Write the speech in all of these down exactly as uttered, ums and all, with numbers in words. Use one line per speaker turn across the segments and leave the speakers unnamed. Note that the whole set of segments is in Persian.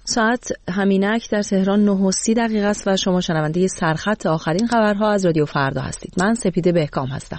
ساعت همینک در تهران نه و سی دقیقه است و شما شنونده سرخط آخرین خبرها از رادیو فردا هستید. من سپیده بهکام هستم.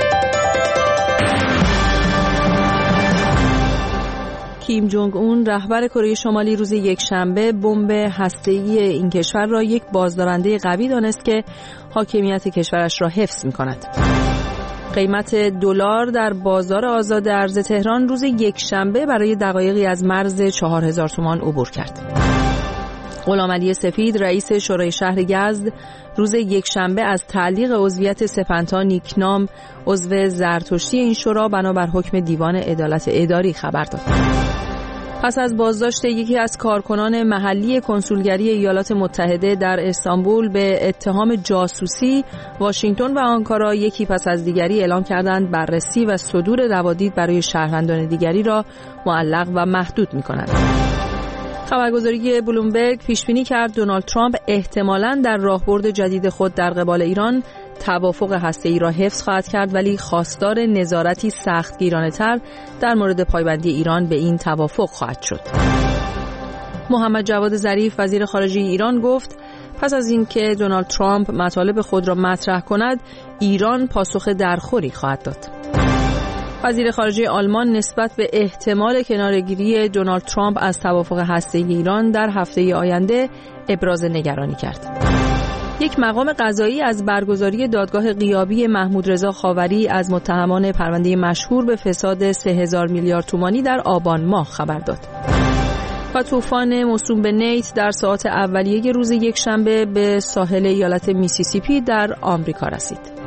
کیم جونگ اون رهبر کره شمالی روز یکشنبه بمب هسته‌ای این کشور را یک بازدارنده قوی دانست که حاکمیت کشورش را حفظ می‌کند. قیمت دلار در بازار آزاد ارز تهران روز یکشنبه برای دقایقی از مرز چهار هزار تومان عبور کرد. غلامعلی سفید رئیس شورای شهر یزد روز یکشنبه از تعلیق عضویت سپنتا نیکنام عضو زرتشتی این شورا بنابر حکم دیوان عدالت اداری خبر داد. پس از بازداشت یکی از کارکنان محلی کنسولگری ایالات متحده در استانبول به اتهام جاسوسی، واشنگتن و آنکارا یکی پس از دیگری اعلام کردند بررسی و صدور دوادید برای شهروندان دیگری را معلق و محدود می‌کنند. خبرگزاری بلومبرگ پیشبینی کرد دونالد ترامپ احتمالاً در راهبرد جدید خود در قبال ایران توافق هسته‌ای را حفظ خواهد کرد، ولی خواستار نظارتی سختگیرانه‌تر در مورد پایبندی ایران به این توافق خواهد شد. محمد جواد ظریف وزیر خارجه ایران گفت پس از اینکه دونالد ترامپ مطالب خود را مطرح کند، ایران پاسخ درخوری خواهد داد. وزیر خارجه آلمان نسبت به احتمال کناره‌گیری دونالد ترامپ از توافق هسته‌ای ایران در هفته آینده ابراز نگرانی کرد. یک مقام قضایی از برگزاری دادگاه غیابی محمود رضا خاوری از متهمان پرونده مشهور به فساد سه هزار میلیارد تومانی در آبان ماه خبر داد. و طوفان موسوم به نیت در ساعات اولیه روز یکشنبه به ساحل ایالت میسیسیپی در آمریکا رسید.